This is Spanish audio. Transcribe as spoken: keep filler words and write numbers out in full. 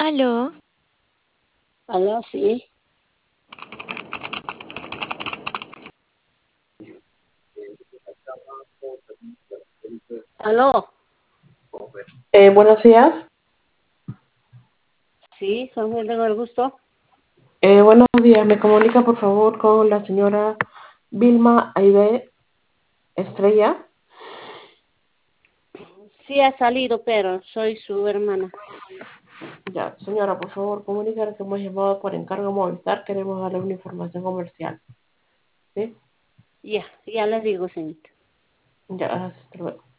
Aló, Aló, sí. Aló, Eh, buenos días. sí, con quién tengo el gusto. Eh, buenos días. Me comunica por favor con la señora Vilma Aide Estrella. Sí ha salido, pero soy su hermana. Ya, señora, por favor, comunicar que hemos llamado por encargo Movistar. Queremos darle una información comercial. ¿Sí? Ya, ya le digo, señorita. Ya, hasta luego.